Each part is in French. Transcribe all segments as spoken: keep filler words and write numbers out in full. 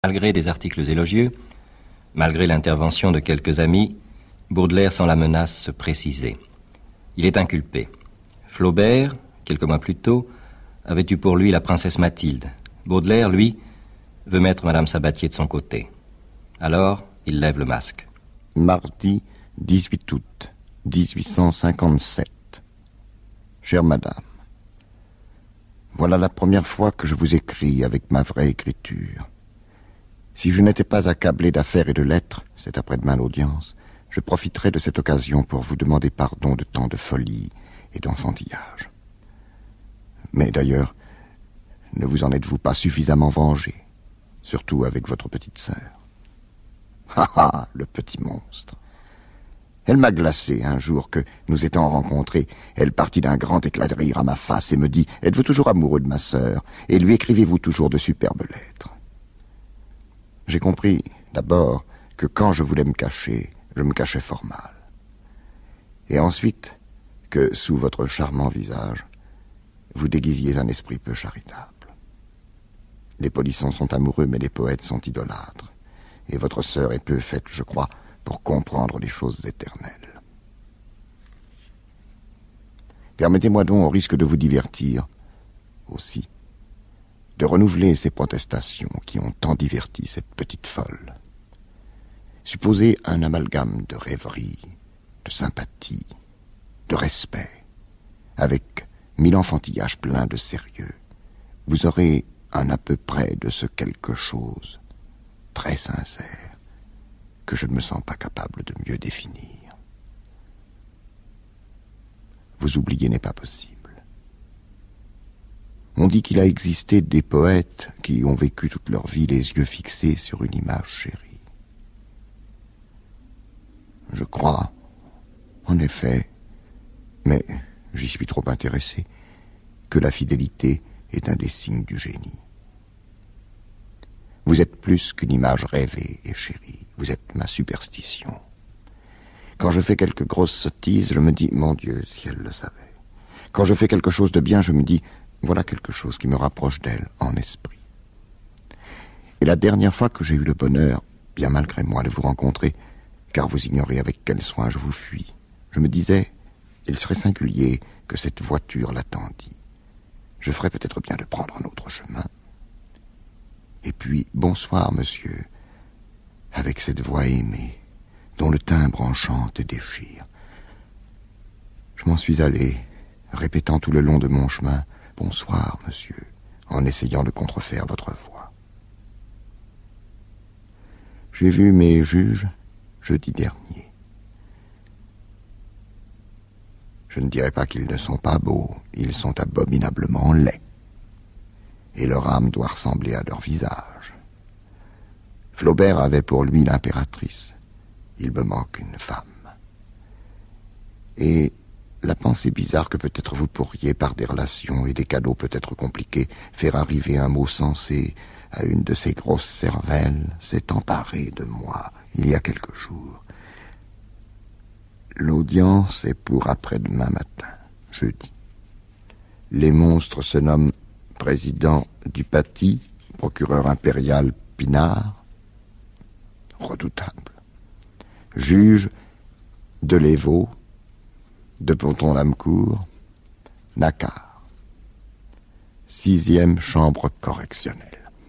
Malgré des articles élogieux, malgré l'intervention de quelques amis, Baudelaire sent la menace se préciser. Il est inculpé. Flaubert, quelques mois plus tôt, avait eu pour lui la princesse Mathilde. Baudelaire, lui, veut mettre Madame Sabatier de son côté. Alors, il lève le masque. Mardi dix-huit août dix-huit cent cinquante-sept. Chère Madame, voilà la première fois que je vous écris avec ma vraie écriture. Si je n'étais pas accablé d'affaires et de lettres, c'est après-demain l'audience, je profiterai de cette occasion pour vous demander pardon de tant de folie et d'enfantillage. Mais d'ailleurs, ne vous en êtes-vous pas suffisamment vengé, surtout avec votre petite sœur? Ha ha, le petit monstre. Elle m'a glacé un jour que, nous étant rencontrés, elle partit d'un grand éclat de rire à ma face et me dit « Êtes-vous toujours amoureux de ma sœur et lui écrivez-vous toujours de superbes lettres ?» J'ai compris, d'abord, que quand je voulais me cacher, je me cachais fort mal. Et ensuite, que, sous votre charmant visage, vous déguisiez un esprit peu charitable. Les polissons sont amoureux, mais les poètes sont idolâtres. Et votre sœur est peu faite, je crois, pour comprendre les choses éternelles. Permettez-moi donc, au risque de vous divertir, aussi, de renouveler ces protestations qui ont tant diverti cette petite folle. Supposez un amalgame de rêverie, de sympathie, de respect, avec mille enfantillages pleins de sérieux. Vous aurez un à peu près de ce quelque chose, très sincère, que je ne me sens pas capable de mieux définir. Vous oublier n'est pas possible. On dit qu'il a existé des poètes qui ont vécu toute leur vie les yeux fixés sur une image chérie. Je crois, en effet, mais j'y suis trop intéressé, que la fidélité est un des signes du génie. Vous êtes plus qu'une image rêvée et chérie, vous êtes ma superstition. Quand je fais quelque grosse sottise, je me dis, mon Dieu, si elle le savait. Quand je fais quelque chose de bien, je me dis, voilà quelque chose qui me rapproche d'elle en esprit. Et la dernière fois que j'ai eu le bonheur, bien malgré moi, de vous rencontrer, car vous ignorez avec quel soin je vous fuis, je me disais, il serait singulier que cette voiture l'attendît. Je ferais peut-être bien de prendre un autre chemin. Et puis, bonsoir, monsieur, avec cette voix aimée, dont le timbre enchante et déchire. Je m'en suis allé, répétant tout le long de mon chemin, bonsoir, monsieur, en essayant de contrefaire votre voix. J'ai vu mes juges jeudi dernier. Je ne dirais pas qu'ils ne sont pas beaux, ils sont abominablement laids. Et leur âme doit ressembler à leur visage. Flaubert avait pour lui l'impératrice. Il me manque une femme. Et la pensée bizarre que peut-être vous pourriez, par des relations et des cadeaux peut-être compliqués, faire arriver un mot sensé à une de ces grosses cervelles, s'est emparée de moi il y a quelques jours. L'audience est pour après-demain matin, jeudi. Les monstres se nomment président Dupaty, procureur impérial Pinard, redoutable, juge Delévaux, de Ponton-Lamcourt, Nacquart, sixième chambre correctionnelle.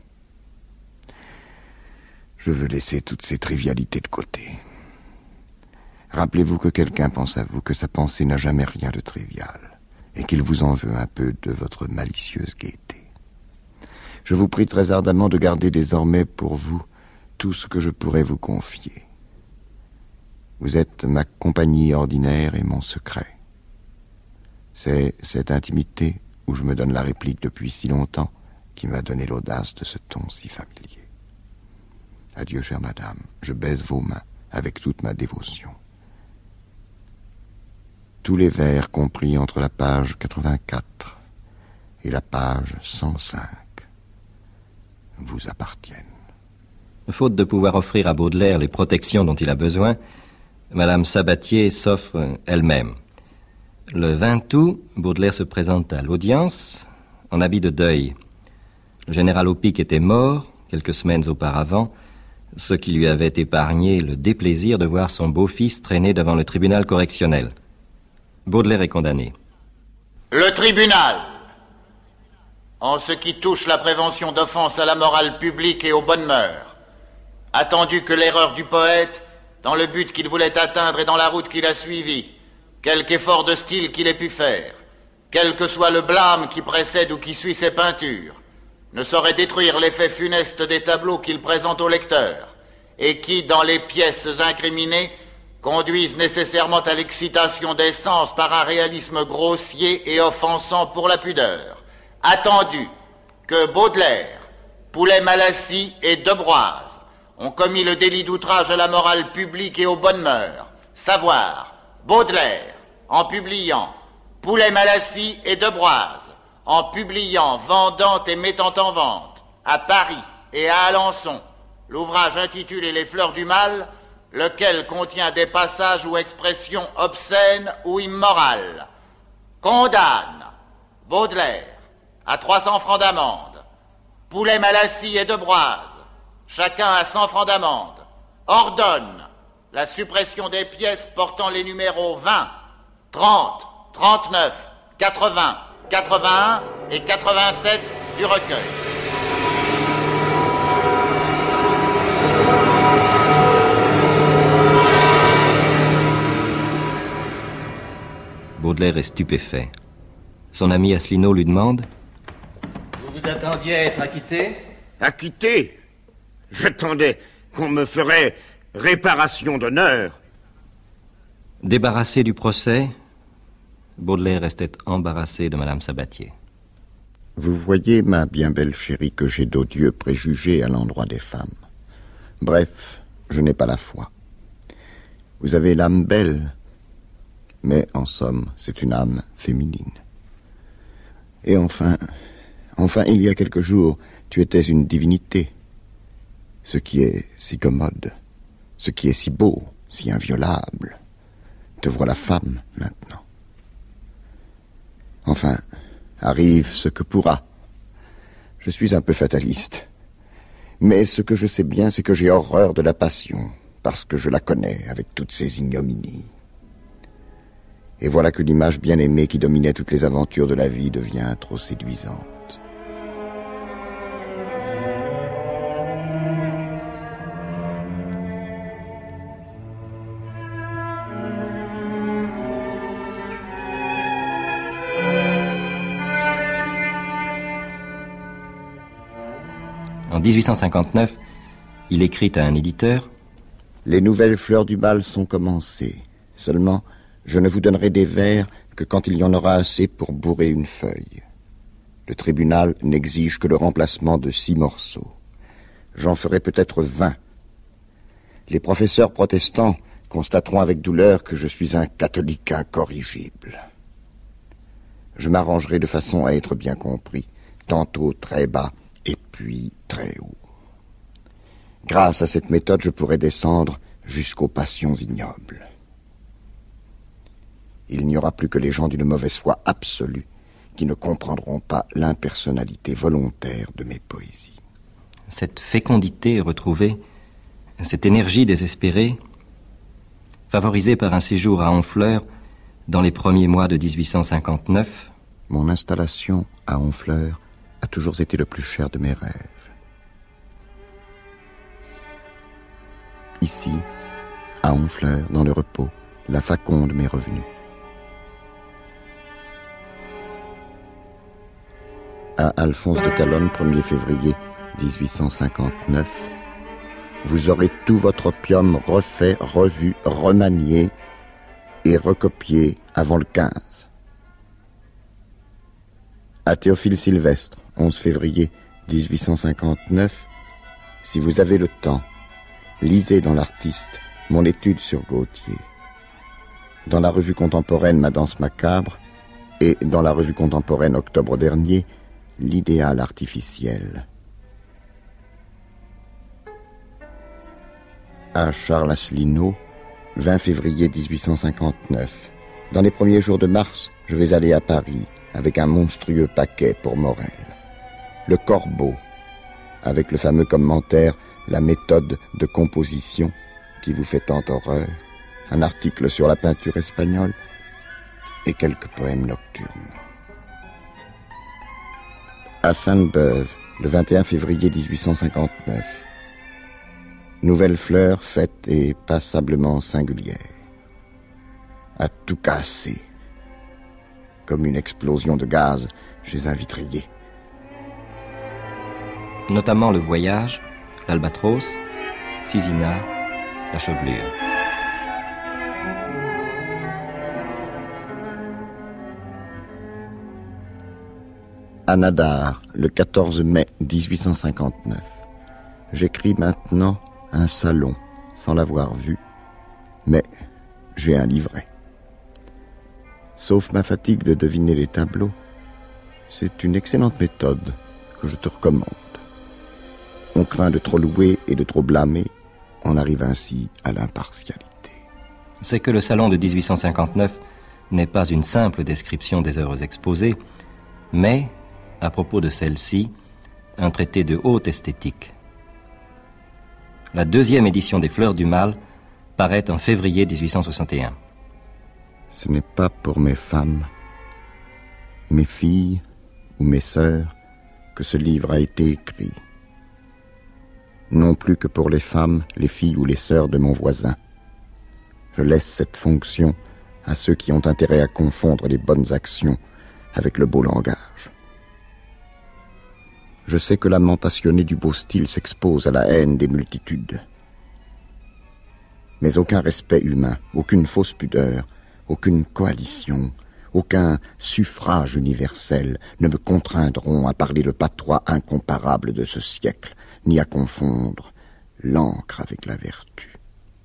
Je veux laisser toutes ces trivialités de côté. Rappelez-vous que quelqu'un pense à vous, que sa pensée n'a jamais rien de trivial, et qu'il vous en veut un peu de votre malicieuse gaieté. Je vous prie très ardemment de garder désormais pour vous tout ce que je pourrais vous confier. Vous êtes ma compagnie ordinaire et mon secret. C'est cette intimité où je me donne la réplique depuis si longtemps qui m'a donné l'audace de ce ton si familier. Adieu, chère madame, je baise vos mains avec toute ma dévotion. Tous les vers compris entre la page quatre-vingt-quatre et la page cent cinq vous appartiennent. Faute de pouvoir offrir à Baudelaire les protections dont il a besoin, Madame Sabatier s'offre elle-même. Le vingt août, Baudelaire se présente à l'audience en habit de deuil. Le général Aupic était mort, quelques semaines auparavant, ce qui lui avait épargné le déplaisir de voir son beau-fils traîner devant le tribunal correctionnel. Baudelaire est condamné. Le tribunal, en ce qui touche la prévention d'offenses à la morale publique et aux bonnes mœurs, attendu que l'erreur du poète, dans le but qu'il voulait atteindre et dans la route qu'il a suivie, quelque effort de style qu'il ait pu faire, quel que soit le blâme qui précède ou qui suit ses peintures, ne saurait détruire l'effet funeste des tableaux qu'il présente au lecteur, et qui, dans les pièces incriminées, conduisent nécessairement à l'excitation des sens par un réalisme grossier et offensant pour la pudeur. Attendu que Baudelaire, Poulet-Malassis et Debroise ont commis le délit d'outrage à la morale publique et aux bonnes mœurs, savoir Baudelaire, en publiant Poulet-Malassis et Debroise, en publiant, vendant et mettant en vente, à Paris et à Alençon, l'ouvrage intitulé Les Fleurs du Mal, lequel contient des passages ou expressions obscènes ou immorales, condamne Baudelaire à trois cents francs d'amende, Poulet-Malassis et Debroise, chacun à cent francs d'amende, ordonne la suppression des pièces portant les numéros vingt, trente, trente-neuf, quatre-vingts, quatre-vingt-un et quatre-vingt-sept du recueil. Baudelaire est stupéfait. Son ami Asselineau lui demande: Vous vous attendiez à être acquitté? Acquitté? J'attendais qu'on me ferait réparation d'honneur. Débarrassé du procès, Baudelaire restait embarrassé de Madame Sabatier. Vous voyez, ma bien belle chérie, que j'ai d'odieux préjugés à l'endroit des femmes. Bref, je n'ai pas la foi. Vous avez l'âme belle, mais en somme, c'est une âme féminine. Et enfin, enfin, il y a quelques jours, tu étais une divinité. Ce qui est si commode, ce qui est si beau, si inviolable. Te voilà femme, maintenant. Enfin, arrive ce que pourra. Je suis un peu fataliste. Mais ce que je sais bien, c'est que j'ai horreur de la passion, parce que je la connais avec toutes ses ignominies. Et voilà que l'image bien-aimée qui dominait toutes les aventures de la vie devient trop séduisante. En dix-huit cent cinquante-neuf, il écrit à un éditeur: Les nouvelles fleurs du bal sont commencées. Seulement, je ne vous donnerai des vers que quand il y en aura assez pour bourrer une feuille. Le tribunal n'exige que le remplacement de six morceaux. J'en ferai peut-être vingt. Les professeurs protestants constateront avec douleur que je suis un catholique incorrigible. Je m'arrangerai de façon à être bien compris, tantôt très bas et puis très haut. Grâce à cette méthode, je pourrai descendre jusqu'aux passions ignobles. Il n'y aura plus que les gens d'une mauvaise foi absolue qui ne comprendront pas l'impersonnalité volontaire de mes poésies. Cette fécondité retrouvée, cette énergie désespérée, favorisée par un séjour à Honfleur dans les premiers mois de dix-huit cent cinquante-neuf. Mon installation à Honfleur a toujours été le plus cher de mes rêves. Ici, à Honfleur, dans le repos, la faconde m'est revenue. À Alphonse de Calonne, premier février dix-huit cent cinquante-neuf, vous aurez tout votre opium refait, revu, remanié et recopié avant le quinze. À Théophile Sylvestre, onze février dix-huit cent cinquante-neuf, si vous avez le temps, lisez dans l'Artiste mon étude sur Gautier. Dans la revue contemporaine Ma danse macabre et dans la revue contemporaine Octobre dernier, l'idéal artificiel. À Charles Asselineau, vingt février dix-huit cent cinquante-neuf. Dans les premiers jours de mars, je vais aller à Paris avec un monstrueux paquet pour Morel. Le Corbeau, avec le fameux commentaire « La méthode de composition » qui vous fait tant horreur, un article sur la peinture espagnole et quelques poèmes nocturnes. À Sainte-Beuve, le vingt et un février dix-huit cent cinquante-neuf. Nouvelle fleur faite et passablement singulière. À tout casser, comme une explosion de gaz chez un vitrier. Notamment le voyage, l'albatros, Sisina, la chevelure. À Nadar, le quatorze mai dix-huit cent cinquante-neuf. J'écris maintenant un salon, sans l'avoir vu, mais j'ai un livret. Sauf ma fatigue de deviner les tableaux, c'est une excellente méthode que je te recommande. On craint de trop louer et de trop blâmer, on arrive ainsi à l'impartialité. C'est que le salon de dix-huit cent cinquante-neuf n'est pas une simple description des œuvres exposées, mais, à propos de celle-ci, un traité de haute esthétique. La deuxième édition des Fleurs du Mal paraît en février dix-huit cent soixante et un. Ce n'est pas pour mes femmes, mes filles ou mes sœurs que ce livre a été écrit. Non plus que pour les femmes, les filles ou les sœurs de mon voisin. Je laisse cette fonction à ceux qui ont intérêt à confondre les bonnes actions avec le beau langage. Je sais que l'amant passionné du beau style s'expose à la haine des multitudes. Mais aucun respect humain, aucune fausse pudeur, aucune coalition, aucun suffrage universel ne me contraindront à parler le patois incomparable de ce siècle, ni à confondre l'encre avec la vertu.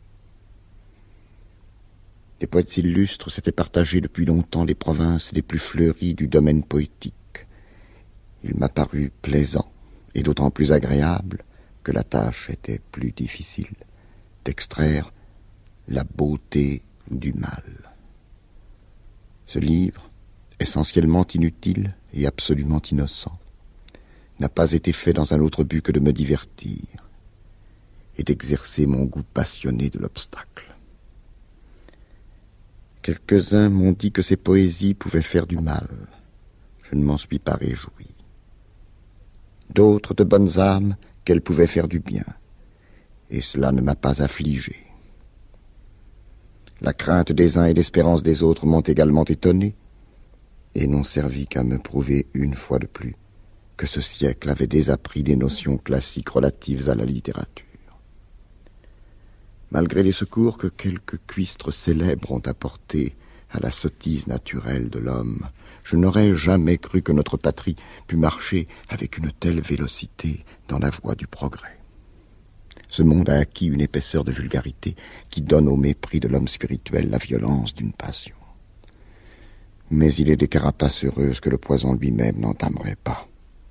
Les poètes illustres s'étaient partagés depuis longtemps les provinces les plus fleuries du domaine poétique. Il m'a paru plaisant, et d'autant plus agréable que la tâche était plus difficile, d'extraire la beauté du mal. Ce livre, essentiellement inutile et absolument innocent, n'a pas été fait dans un autre but que de me divertir et d'exercer mon goût passionné de l'obstacle. Quelques-uns m'ont dit que ces poésies pouvaient faire du mal. Je ne m'en suis pas réjoui. D'autres de bonnes âmes qu'elles pouvaient faire du bien, et cela ne m'a pas affligé. La crainte des uns et l'espérance des autres m'ont également étonné, et n'ont servi qu'à me prouver une fois de plus que ce siècle avait désappris des notions classiques relatives à la littérature. Malgré les secours que quelques cuistres célèbres ont apportés à la sottise naturelle de l'homme, je n'aurais jamais cru que notre patrie pût marcher avec une telle vélocité dans la voie du progrès. Ce monde a acquis une épaisseur de vulgarité qui donne au mépris de l'homme spirituel la violence d'une passion. Mais il est des carapaces heureuses que le poison lui-même n'entamerait pas.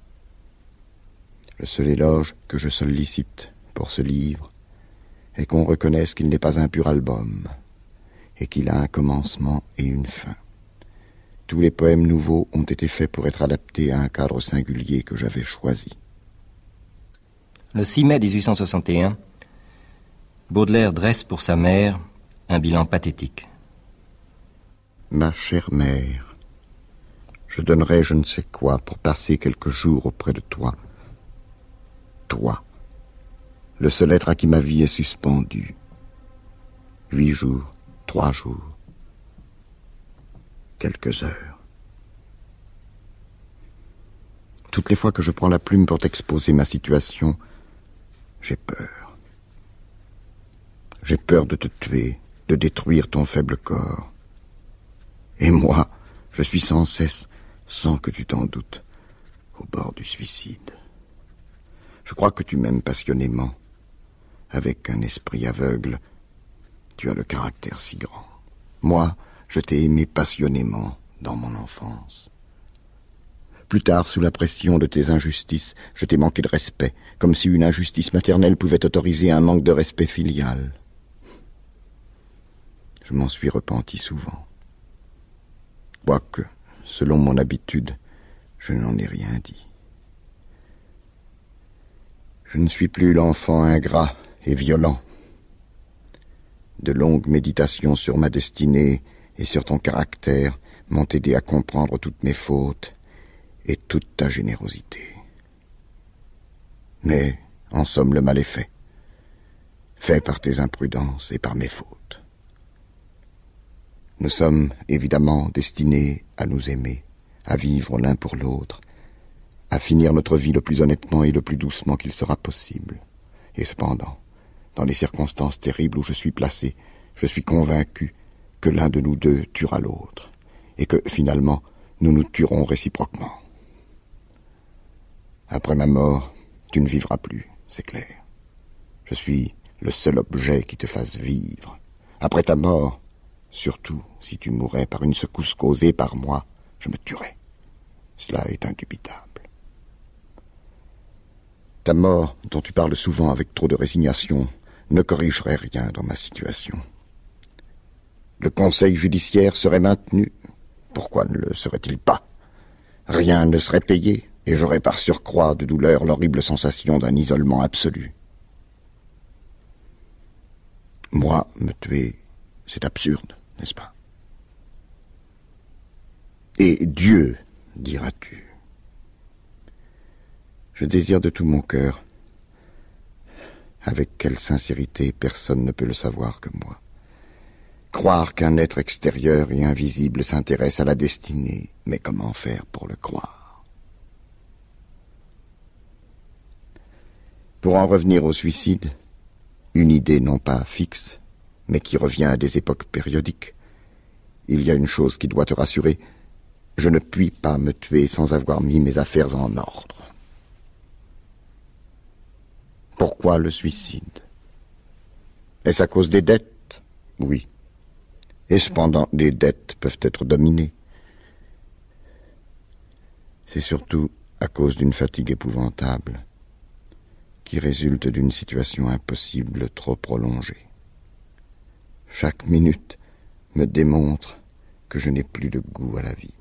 Le seul éloge que je sollicite pour ce livre est qu'on reconnaisse qu'il n'est pas un pur album, et qu'il a un commencement et une fin. Tous les poèmes nouveaux ont été faits pour être adaptés à un cadre singulier que j'avais choisi. Le six mai dix-huit cent soixante et un, Baudelaire dresse pour sa mère un bilan pathétique. Ma chère mère, je donnerais je ne sais quoi pour passer quelques jours auprès de toi. Toi, le seul être à qui ma vie est suspendue. Huit jours, trois jours, quelques heures. Toutes les fois que je prends la plume pour t'exposer ma situation, j'ai peur. J'ai peur de te tuer, de détruire ton faible corps. Et moi, je suis sans cesse, sans que tu t'en doutes, au bord du suicide. Je crois que tu m'aimes passionnément. Avec un esprit aveugle, tu as le caractère si grand. Moi, je t'ai aimé passionnément dans mon enfance. Plus tard, sous la pression de tes injustices, je t'ai manqué de respect, comme si une injustice maternelle pouvait autoriser un manque de respect filial. Je m'en suis repenti souvent. Quoique, selon mon habitude, je n'en ai rien dit. Je ne suis plus l'enfant ingrat et violent. De longues méditations sur ma destinée et sur ton caractère m'ont aidé à comprendre toutes mes fautes et toute ta générosité. Mais, en somme, le mal est fait. Fait par tes imprudences et par mes fautes. Nous sommes évidemment destinés à nous aimer, à vivre l'un pour l'autre, à finir notre vie le plus honnêtement et le plus doucement qu'il sera possible. Et cependant, dans les circonstances terribles où je suis placé, je suis convaincu que l'un de nous deux tuera l'autre, et que, finalement, nous nous tuerons réciproquement. Après ma mort, tu ne vivras plus, c'est clair. Je suis le seul objet qui te fasse vivre. Après ta mort, surtout si tu mourais par une secousse causée par moi, je me tuerais. Cela est indubitable. Ta mort, dont tu parles souvent avec trop de résignation, ne corrigerait rien dans ma situation. Le conseil judiciaire serait maintenu. Pourquoi ne le serait-il pas? Rien ne serait payé, et j'aurais par surcroît de douleur l'horrible sensation d'un isolement absolu. Moi, me tuer, c'est absurde, n'est-ce pas? Et Dieu, diras-tu. Je désire de tout mon cœur. Avec quelle sincérité, personne ne peut le savoir que moi. Croire qu'un être extérieur et invisible s'intéresse à la destinée, mais comment faire pour le croire? Pour en revenir au suicide, une idée non pas fixe, mais qui revient à des époques périodiques, il y a une chose qui doit te rassurer, je ne puis pas me tuer sans avoir mis mes affaires en ordre. Pourquoi le suicide? Est-ce à cause des dettes? Oui. Et cependant, les dettes peuvent être dominées. C'est surtout à cause d'une fatigue épouvantable qui résulte d'une situation impossible trop prolongée. Chaque minute me démontre que je n'ai plus de goût à la vie.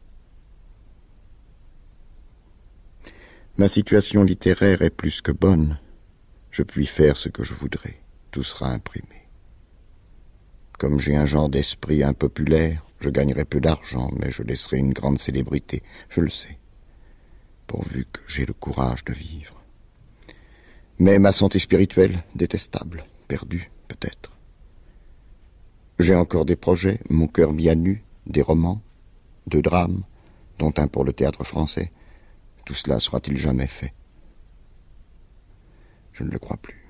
Ma situation littéraire est plus que bonne. Je puis faire ce que je voudrais. Tout sera imprimé. Comme j'ai un genre d'esprit impopulaire, je gagnerai peu d'argent, mais je laisserai une grande célébrité, je le sais, pourvu que j'ai le courage de vivre. Mais ma santé spirituelle, détestable, perdue, peut-être. J'ai encore des projets, mon cœur bien nu, des romans, deux drames, dont un pour le théâtre français. Tout cela sera-t-il jamais fait? Je ne le crois plus.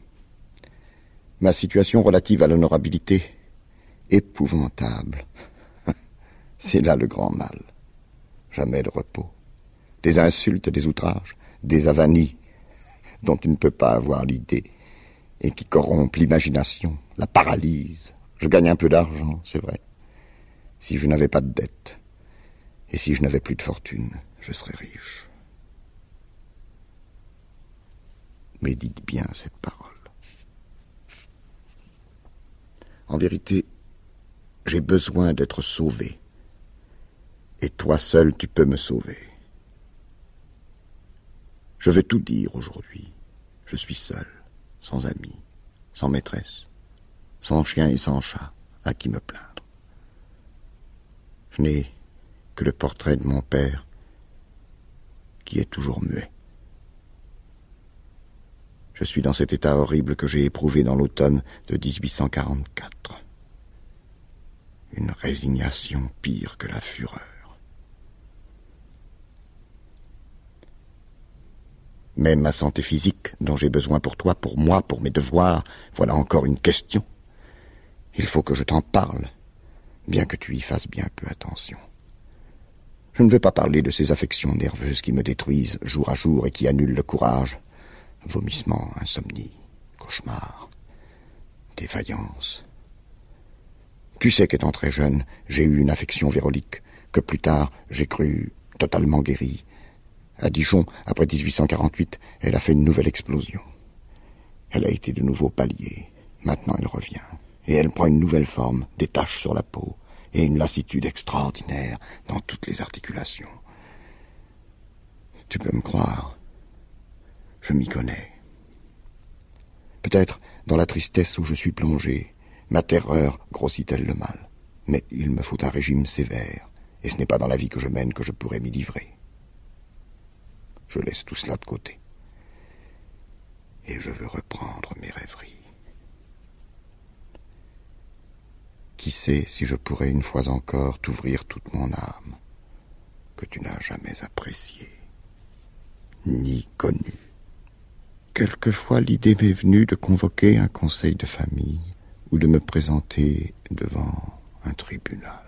Ma situation relative à l'honorabilité, épouvantable. C'est là le grand mal. Jamais de repos. Des insultes, des outrages, des avanies dont tu ne peux pas avoir l'idée et qui corrompent l'imagination, la paralysent. Je gagne un peu d'argent, c'est vrai. Si je n'avais pas de dette et si je n'avais plus de fortune, je serais riche. Médite bien cette parole. En vérité, j'ai besoin d'être sauvé. Et toi seul, tu peux me sauver. Je veux tout dire aujourd'hui. Je suis seul, sans amis, sans maîtresse, sans chien et sans chat, à qui me plaindre. Je n'ai que le portrait de mon père, qui est toujours muet. Je suis dans cet état horrible que j'ai éprouvé dans l'automne de dix-huit cent quarante-quatre. Une résignation pire que la fureur. Mais ma santé physique, dont j'ai besoin pour toi, pour moi, pour mes devoirs, voilà encore une question. Il faut que je t'en parle, bien que tu y fasses bien peu attention. Je ne veux pas parler de ces affections nerveuses qui me détruisent jour à jour et qui annulent le courage. Vomissements, insomnie, cauchemars, défaillance. Tu sais qu'étant très jeune, j'ai eu une affection vérolique, que plus tard j'ai cru totalement guérie. À Dijon, après dix-huit cent quarante-huit, elle a fait une nouvelle explosion. Elle a été de nouveau palliée. Maintenant elle revient. Et elle prend une nouvelle forme, des taches sur la peau, et une lassitude extraordinaire dans toutes les articulations. Tu peux me croire. Je m'y connais. Peut-être, dans la tristesse où je suis plongé, ma terreur grossit-elle le mal. Mais il me faut un régime sévère, et ce n'est pas dans la vie que je mène que je pourrais m'y livrer. Je laisse tout cela de côté. Et je veux reprendre mes rêveries. Qui sait si je pourrais une fois encore t'ouvrir toute mon âme, que tu n'as jamais appréciée, ni connue. Quelquefois l'idée m'est venue de convoquer un conseil de famille ou de me présenter devant un tribunal.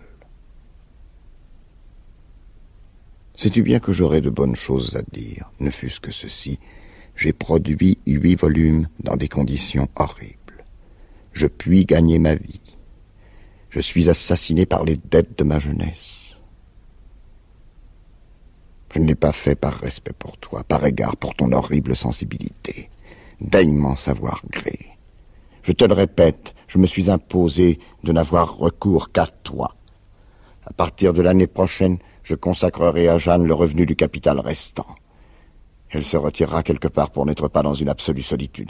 Sais-tu bien que j'aurais de bonnes choses à dire, ne fût-ce que ceci: j'ai produit huit volumes dans des conditions horribles. Je puis gagner ma vie. Je suis assassiné par les dettes de ma jeunesse. Je ne l'ai pas fait par respect pour toi, par égard pour ton horrible sensibilité. Daigne m'en savoir gré. Je te le répète, je me suis imposé de n'avoir recours qu'à toi. À partir de l'année prochaine, je consacrerai à Jeanne le revenu du capital restant. Elle se retirera quelque part pour n'être pas dans une absolue solitude.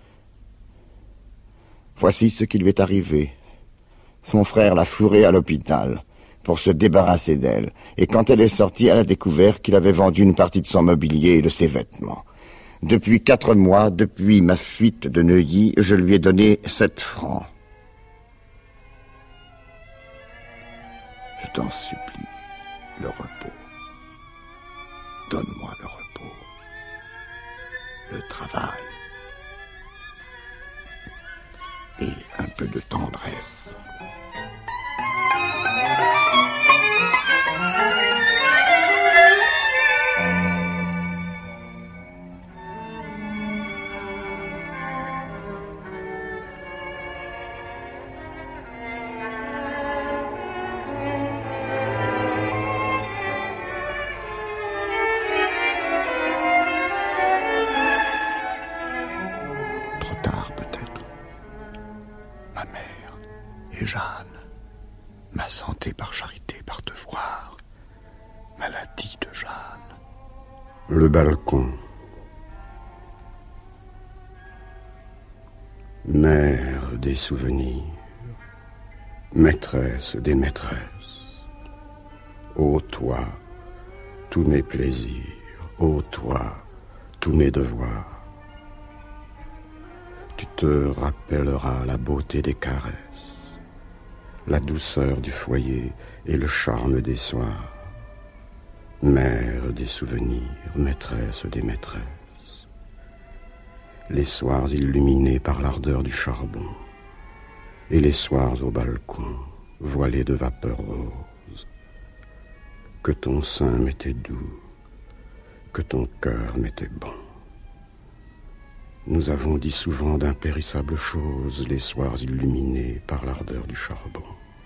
Voici ce qui lui est arrivé. Son frère l'a fourrée à l'hôpital pour se débarrasser d'elle, et quand elle est sortie, elle a découvert qu'il avait vendu une partie de son mobilier et de ses vêtements. Depuis quatre mois, depuis ma fuite de Neuilly, je lui ai donné sept francs. Je t'en supplie, le repos. Donne-moi le repos. Le travail. Et un peu de tendresse. Trop tard peut-être. Ma mère et Jeanne, ma santé par charité, par devoir, maladie de Jeanne. Le balcon. Mère des souvenirs, maîtresse des maîtresses, ô toi, tous mes plaisirs, ô toi, tous mes devoirs. Tu te rappelleras la beauté des caresses, la douceur du foyer et le charme des soirs. Mère des souvenirs, maîtresse des maîtresses. Les soirs illuminés par l'ardeur du charbon, et les soirs au balcon, voilés de vapeur rose. Que ton sein m'était doux, que ton cœur m'était bon. Nous avons dit souvent d'impérissables choses les soirs illuminés par l'ardeur du charbon.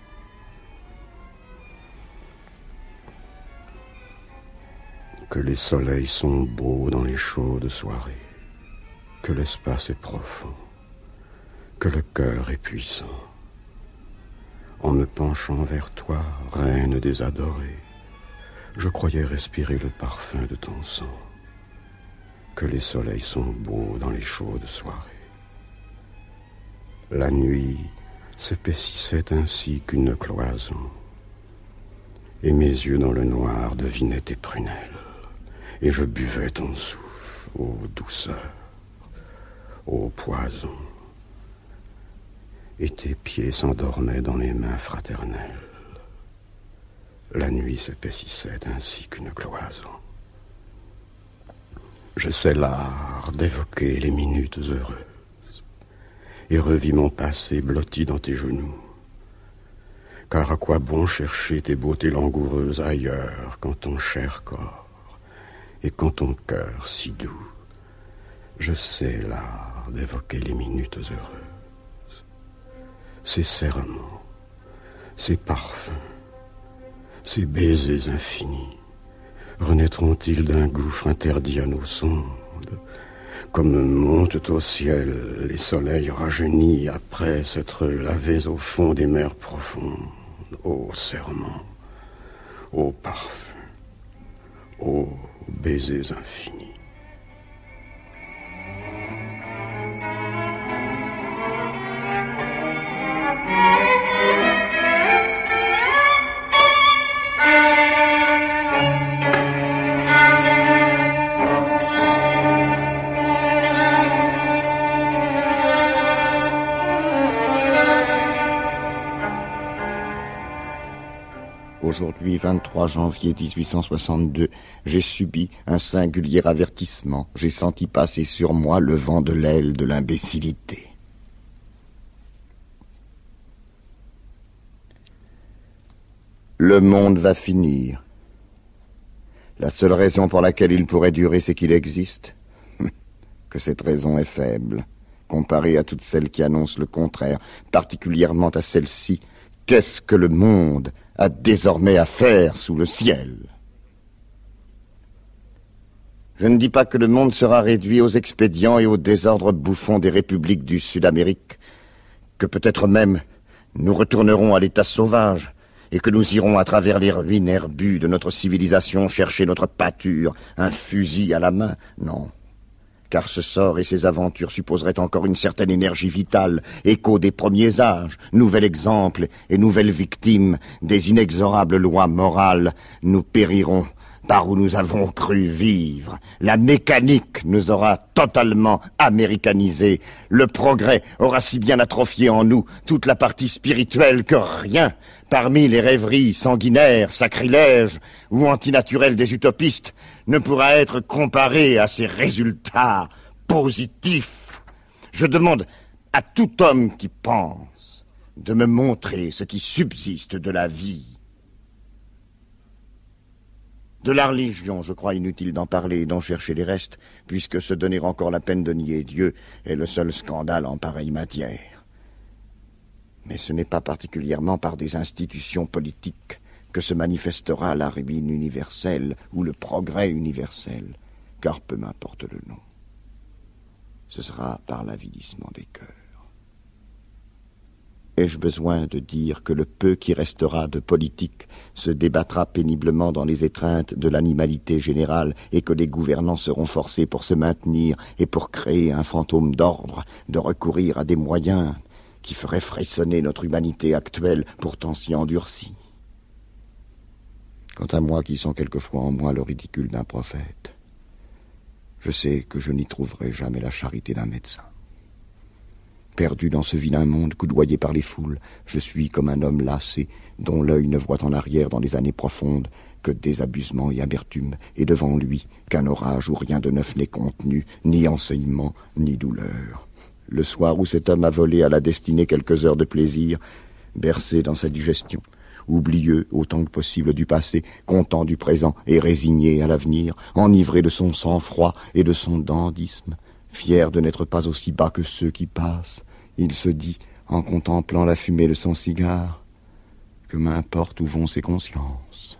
Que les soleils sont beaux dans les chaudes soirées, que l'espace est profond, que le cœur est puissant. En me penchant vers toi, reine des adorés, je croyais respirer le parfum de ton sang. Que les soleils sont beaux dans les chaudes soirées. La nuit s'épaississait ainsi qu'une cloison, et mes yeux dans le noir devinaient tes prunelles, et je buvais ton souffle, ô douceur, ô poison, et tes pieds s'endormaient dans mes mains fraternelles. La nuit s'épaississait ainsi qu'une cloison. Je sais l'art d'évoquer les minutes heureuses et revis mon passé blotti dans tes genoux. Car à quoi bon chercher tes beautés langoureuses ailleurs quand ton cher corps et quand ton cœur si doux. Je sais l'art d'évoquer les minutes heureuses. Ces serments, ces parfums, ces baisers infinis, renaîtront-ils d'un gouffre interdit à nos sondes, comme montent au ciel les soleils rajeunis après s'être lavés au fond des mers profondes, ô serments, ô parfums, ô baisers infinis. Aujourd'hui, vingt-trois janvier mille huit cent soixante-deux, j'ai subi un singulier avertissement. J'ai senti passer sur moi le vent de l'aile de l'imbécilité. Le monde va finir. La seule raison pour laquelle il pourrait durer, c'est qu'il existe. Que cette raison est faible, comparée à toutes celles qui annoncent le contraire, particulièrement à celle-ci. Qu'est-ce que le monde a désormais à faire sous le ciel? Je ne dis pas que le monde sera réduit aux expédients et aux désordres bouffons des républiques du Sud-Amérique, que peut-être même nous retournerons à l'état sauvage, et que nous irons à travers les ruines herbues de notre civilisation chercher notre pâture, un fusil à la main. Non, car ce sort et ces aventures supposeraient encore une certaine énergie vitale, écho des premiers âges, nouvel exemple et nouvelle victime des inexorables lois morales. Nous périrons par où nous avons cru vivre. La mécanique nous aura totalement américanisés. Le progrès aura si bien atrophié en nous toute la partie spirituelle que rien, parmi les rêveries sanguinaires, sacrilèges ou antinaturelles des utopistes, ne pourra être comparé à ces résultats positifs. Je demande à tout homme qui pense de me montrer ce qui subsiste de la vie. De la religion, je crois inutile d'en parler et d'en chercher les restes, puisque se donner encore la peine de nier Dieu est le seul scandale en pareille matière. Mais ce n'est pas particulièrement par des institutions politiques que se manifestera la ruine universelle ou le progrès universel, car peu m'importe le nom. Ce sera par l'avilissement des cœurs. Ai-je besoin de dire que le peu qui restera de politique se débattra péniblement dans les étreintes de l'animalité générale et que les gouvernants seront forcés pour se maintenir et pour créer un fantôme d'ordre de recourir à des moyens qui feraient frissonner notre humanité actuelle, pourtant si endurcie? Quant à moi qui sens quelquefois en moi le ridicule d'un prophète, je sais que je n'y trouverai jamais la charité d'un médecin. Perdu dans ce vilain monde, coudoyé par les foules, je suis comme un homme lassé, dont l'œil ne voit en arrière dans les années profondes que désabusement et amertume, et devant lui qu'un orage où rien de neuf n'est contenu, ni enseignement, ni douleur. Le soir où cet homme a volé à la destinée quelques heures de plaisir, bercé dans sa digestion, oublieux autant que possible du passé, content du présent et résigné à l'avenir, enivré de son sang-froid et de son dandysme, fier de n'être pas aussi bas que ceux qui passent, il se dit, en contemplant la fumée de son cigare, que m'importe où vont ses consciences.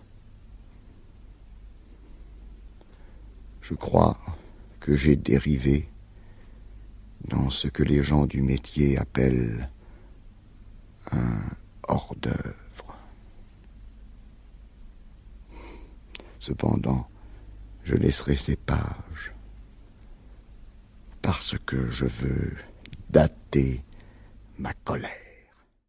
Je crois que j'ai dérivé dans ce que les gens du métier appellent un hors-d'œuvre. Cependant, je laisserai ces pages parce que je veux dater ma colère.